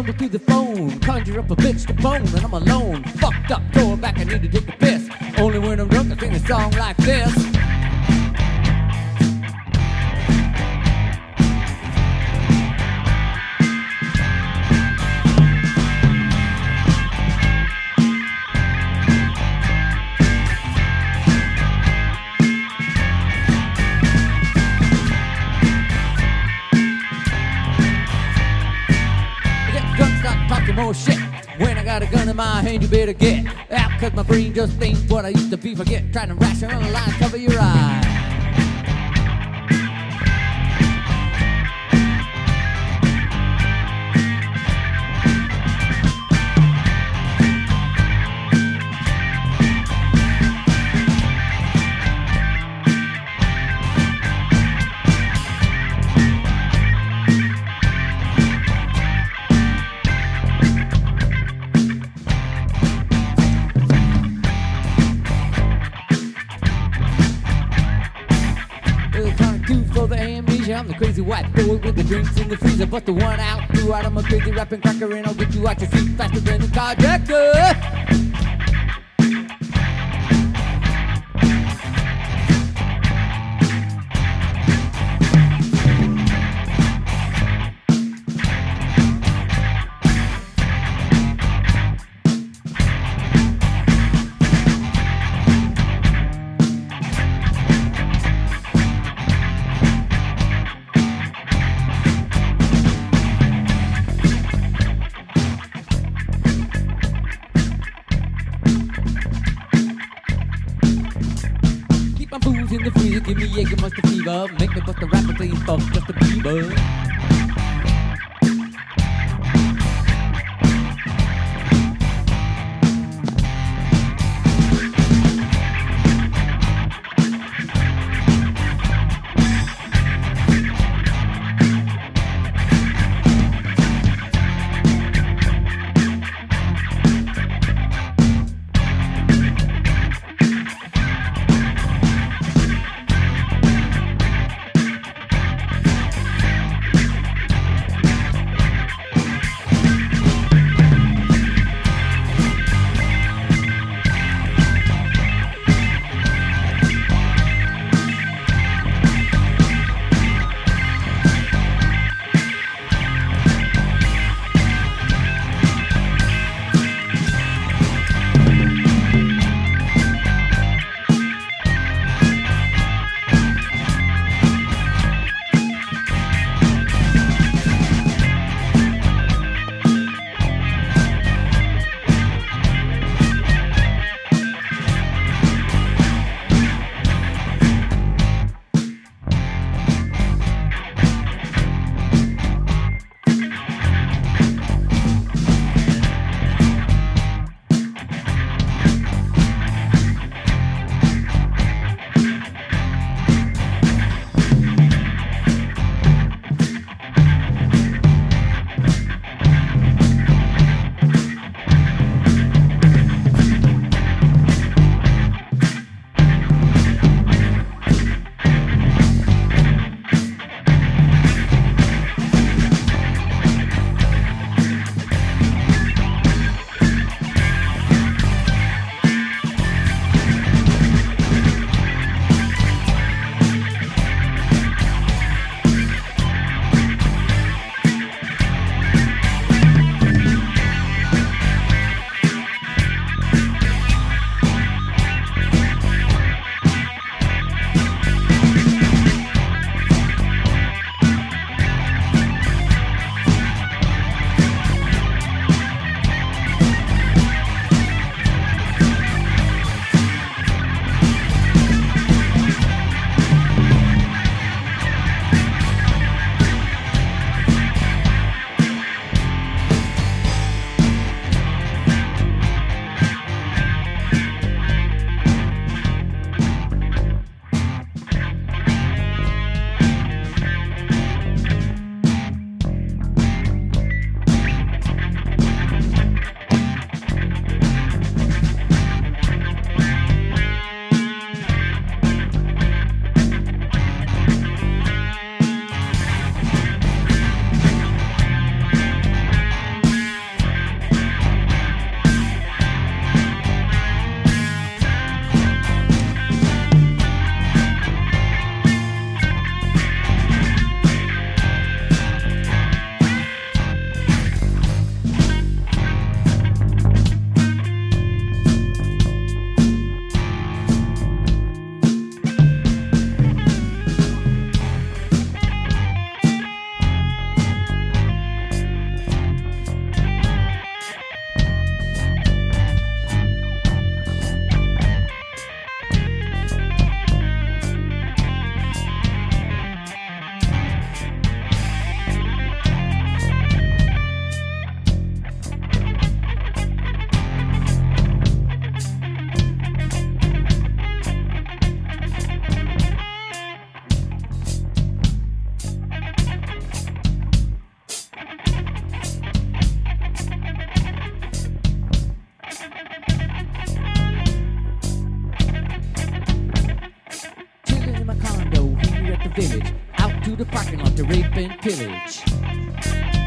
stumble through the phone, conjure up a bitch to bone, and I'm alone, fucked up, going back, I need to take a piss. Only when I'm drunk I sing a song like this. More shit. When I got a gun in my hand, you better get out, cause my brain just ain't what I used to be. Forget trying to rationalize, cover your eyes. I'm the crazy white boy with the drinks in the freezer. Bust the one out, two out, I'm a crazy rapping cracker, and I'll get you out your seat faster than a carjacker. In the freezer, give me Jägermeister fever. Make me bust the rapper till you fuck just a Bieber. village, out to the parking lot to rape and pillage.